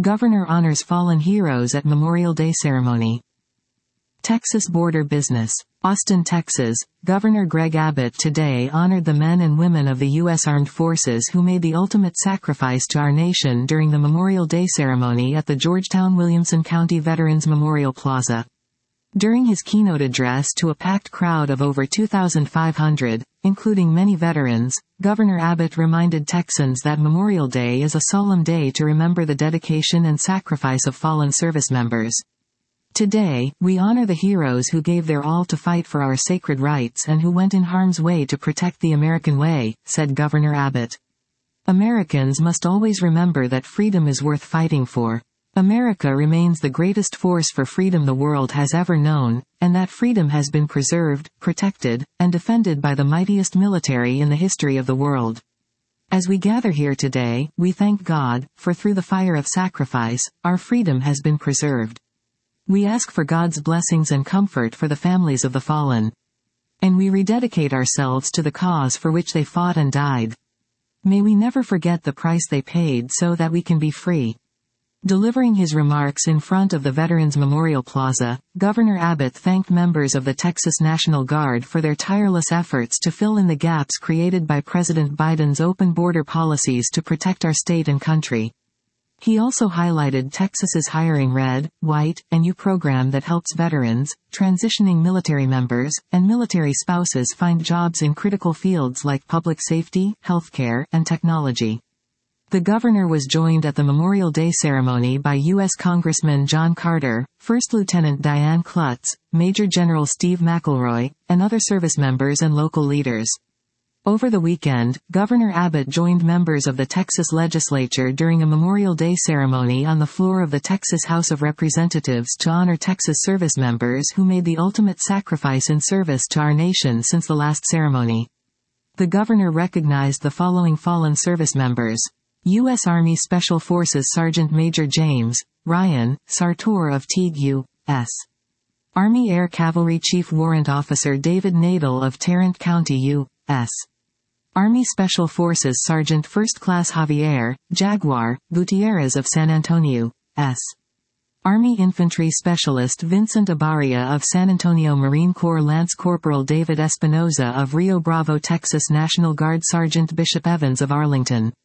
Governor honors fallen heroes at Memorial Day ceremony. Texas border business. Austin, Texas. Governor Greg Abbott today honored the men and women of the U.S. Armed Forces who made the ultimate sacrifice to our nation during the Memorial Day ceremony at the Georgetown-Williamson County Veterans Memorial Plaza. During his keynote address to a packed crowd of over 2,500, including many veterans, Governor Abbott reminded Texans that Memorial Day is a solemn day to remember the dedication and sacrifice of fallen service members. Today, we honor the heroes who gave their all to fight for our sacred rights and who went in harm's way to protect the American way, said Governor Abbott. Americans must always remember that freedom is worth fighting for. America remains the greatest force for freedom the world has ever known, and that freedom has been preserved, protected, and defended by the mightiest military in the history of the world. As we gather here today, we thank God, for through the fire of sacrifice, our freedom has been preserved. We ask for God's blessings and comfort for the families of the fallen. And we rededicate ourselves to the cause for which they fought and died. May we never forget the price they paid so that we can be free. Delivering his remarks in front of the Veterans Memorial Plaza, Governor Abbott thanked members of the Texas National Guard for their tireless efforts to fill in the gaps created by President Biden's open border policies to protect our state and country. He also highlighted Texas's Hiring Red, White, and U program that helps veterans, transitioning military members, and military spouses find jobs in critical fields like public safety, healthcare, and technology. The governor was joined at the Memorial Day ceremony by U.S. Congressman John Carter, First Lieutenant Diane Klutz, Major General Steve McElroy, and other service members and local leaders. Over the weekend, Governor Abbott joined members of the Texas legislature during a Memorial Day ceremony on the floor of the Texas House of Representatives to honor Texas service members who made the ultimate sacrifice in service to our nation since the last ceremony. The governor recognized the following fallen service members: U.S. Army Special Forces Sergeant Major James Ryan Sartor of Teague, U.S. Army Air Cavalry Chief Warrant Officer David Nadel of Tarrant County, U.S. Army Special Forces Sergeant First Class Javier Jaguar Gutierrez of San Antonio, S. Army Infantry Specialist Vincent Abaria of San Antonio, Marine Corps Lance Corporal David Espinoza of Rio Bravo, Texas, National Guard Sergeant Bishop Evans of Arlington,